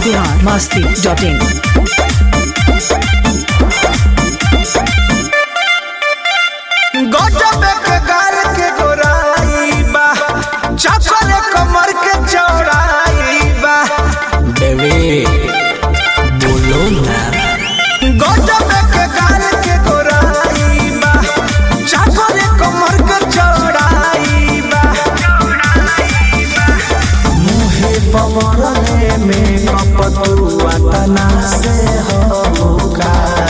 biharmasti.in गजब के गाल के गोराई बा, चपल कमर के चौड़ाई बा। बेबी बोलो ना। गजब के गाल के गोराई बा, चपल कमर के चौड़ाई बा। मुहे पवरले में कपतुआ तना से होगा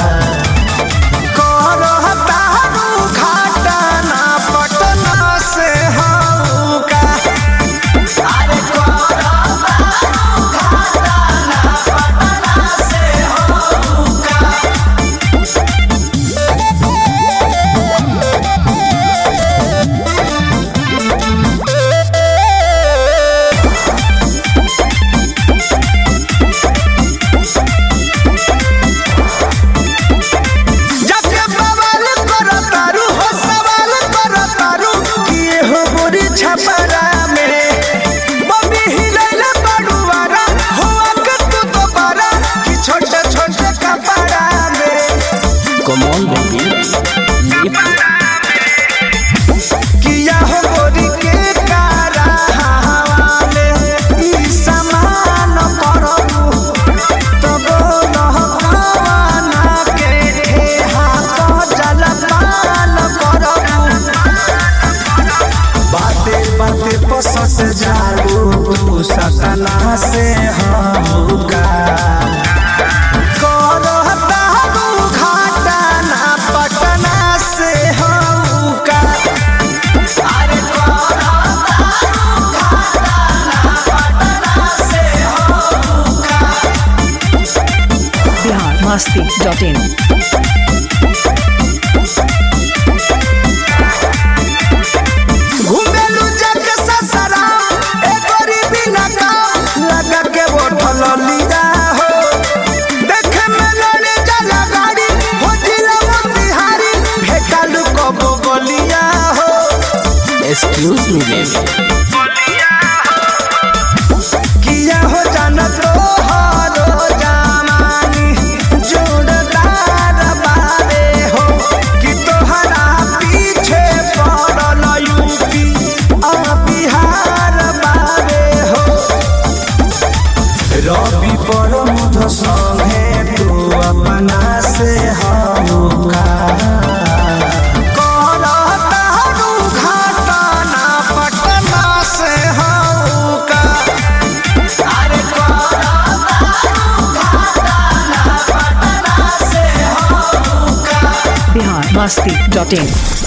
किया हो गोरी के कारा हवाले ई समान करबू तब लहकाना के हाथ जलपान करबू। बाते बाते पसस जालू तू सतना से होगा biharmasti.in घुमेलू जग ससरा ए गरीबी ना काम लगा के बोतल लिया हो। देखे में लड़े जला गाड़ी हो जिला बिहारी भेटालू कबो गलिया हो। Excuse me baby. किया हो जाना तो हारो जमानी जोड़दार बारे हो कि तोहरा पीछे पड़ल यूपी आ बिहार बारे हो। रवि पर मुध संगे तू अपना से होगा biharmasti.in